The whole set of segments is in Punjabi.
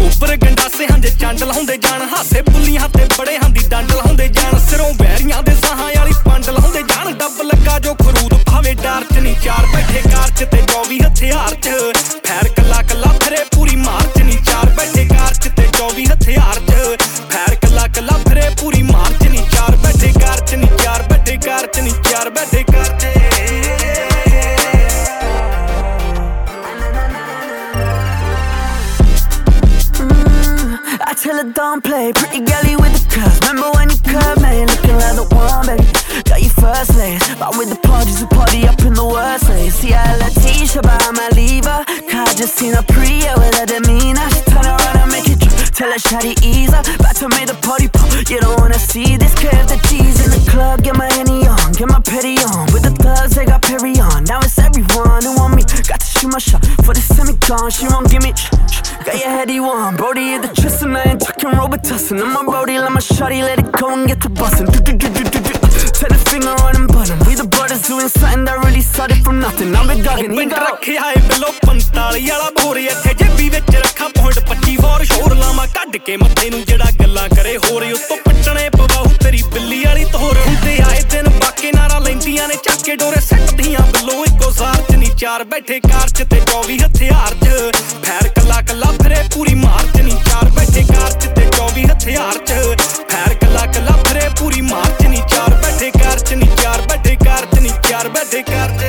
ਗੋਬਰ ਗੰਡਾਸੇ ਹਾਂ ਜੇ ਚੰਡ ਲਾਉਂਦੇ ਜਾਣ ਹਾਸੇ ਬੁੱਲੀਆਂ ਤੇ ਬੜੇ ਹਾਂ ਦੀ ਡੰਡ ਲਾਉਂਦੇ ਜਾਣ ਸਿਰੋਂ ਵੈਰੀਆਂ ਦੇ ਸਾਹਾਂ ਵਾਲੀ ਪੰਡ ਲਾਉਂਦੇ ਜਾਣ ਡੱਬ ਲੱਗਾ ਜੋ ਖਰੂਦ ਭਾਵੇਂ ਡਰ ਚ ਨਹੀਂ ਚਾਰ ਬੈਠੇ ਕਾਰ ਚ ਤੇ 24 ਹਥਿਆਰ ਚ ਫੈਰ ਕੱਲਾ ਕੱਲਾ ਫਿਰੇ ਪੂਰੀ ਮਾਰਚ ਨਹੀਂ ਚਾਰ ਬੈਠੇ ਕਾਰ ਚ ਤੇ 24 ਹਥਿਆਰ ਚ ਫੈਰ ਕੱਲਾ ਕੱਲਾ ਫਿਰੇ ਪੂਰੀ ਮਾਰਚ ਨਹੀਂ ਚਾਰ ਬੈਠੇ ਕਾਰ ਚ ਨਹੀਂ ਚਾਰ ਬੈਠੇ ਕਾਰ ਚ ਨਹੀਂ ਚਾਰ ਬੈਠੇ ਕਾਰ ਚ I tell her don't play, pretty girlie with the curves. Remember when you curved, man, looking like the one, baby. Got your first lace, but with the parties, we party up in the worst ways. See, I let Tisha, but I might leave her. Cause I just seen her Priya with her demeanor. She turn around and make it drop, tell her shawty ease up. About to make the party pop, you don't wanna see this curve, the cheese in the club. Get my Henny on, get my petty on. With the thugs, they got Perry on. Now it's everyone who want me, got to shoot my shot. For the semi-con, she won't give me got your heady one, Brody hit the tryst and I ain't talking Robitussin. I'm my Brody, let my shawty let it go and get to bustin'. Set a finger on him button. We the brothers doing something that really started from nothing. I'm been dogging, he got ਰੱਖਿਆ ਏ ਬਿਲੋ 45 ਵਾਲਾ ਬੋਰ ਇੱਥੇ ਜੇਬੀ ਵਿੱਚ ਰੱਖਾਂ ਪੁਆਇੰਟ 25 ਫੋਰ ਸ਼ੋਰ ਲਾਵਾਂ ਕੱਢ ਕੇ ਮੱਥੇ ਨੂੰ ਜਿਹੜਾ ਗੱਲਾਂ ਕਰੇ ਹੋਰ ਉੱਤੋਂ ਪੱਟਣੇ ਪਵਾਉ ਤੇਰੀ ਬਿੱਲੀ ਵਾਲੀ ਤੋਰ ਹੁੰਦੇ ਆਏ ਦਿਨ ਬਾਕੇ ਨਾਰਾ ਲੈਂਦੀਆਂ ਨੇ ਚੱਕ ਕੇ ਡੋਰੇ ਸੱਟਦੀਆਂ ਬਿੱਲੋ ਇੱਕੋ ਸਾਰ ਚ ਨਹੀਂ ਚਾਰ ਬੈਠੇ ਕਾਰ ਚ ਤੇ 24 ਹਥਿਆਰ ਚ ਫੈਰ ਕੱਲਾ ਕੱਲਾ ਫਿਰੇ ਪੂਰੀ ਮਾਰਚ ਨਹੀਂ ਚਾਰ ਬੈਠੇ ਕਾਰ ਚ ਤੇ 24 ਹਥਿਆਰ ਚ ਫੈਰ ਕੱਲਾ ਕੱਲਾ ਫਿਰੇ ਪੂਰੀ ਮਾਰਚ ਨਹੀਂ ਚਾਰ ਬੈਠੇ ਕਾਰ ਚ ਨਹੀਂ ਚਾਰ ਬੈਠੇ ਕਾਰ ਚ ਨਹੀਂ ਚਾਰ ਬੈਠੇ ਕਾਰ ਚ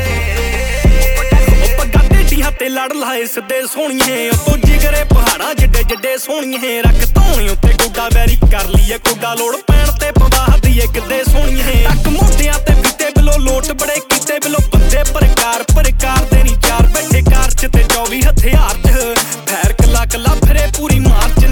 ਤੇ ਲੜ ਲਾਏ ਸਿੱਧੇ ਸੋਹਣੀਏ ਉੱਤੋਂ ਜਿਗਰੇ ਪਹਾੜਾਂ ਜਿੱਡੇ ਜਿੱਡੇ ਸੋਹਣੀਏ ਰੱਖ ਧੌਣੀ ਉੱਤੇ ਗੋਡਾ ਵੈਰੀ ਕਰ ਲਈਏ ਗੋਡਾ ਲੋੜ ਪੈਣ ਤੇ ਪਵਾ ਦਈਏ ਕਿੱਦੇ ਸੋਹਣੀਏ ਟੱਕ ਮੋਢਿਆਂ ਤੇ ਫਿੱਟੇ ਬਿਲੋ ਲੋਟ ਬੜੇ ਕੀਤੇ ਬਿਲੋ ਬੰਦੇ ਪ੍ਰਕਾਰ ਦੇ ਨਹੀਂ ਚਾਰ ਬੈਠੇ ਕਾਰ ਚ ਤੇ 24 ਹਥਿਆਰ ਚ ਫੈਰ ਕੱਲਾ ਕੱਲਾ ਫਿਰੇ ਪੂਰੀ ਮਾਰਚ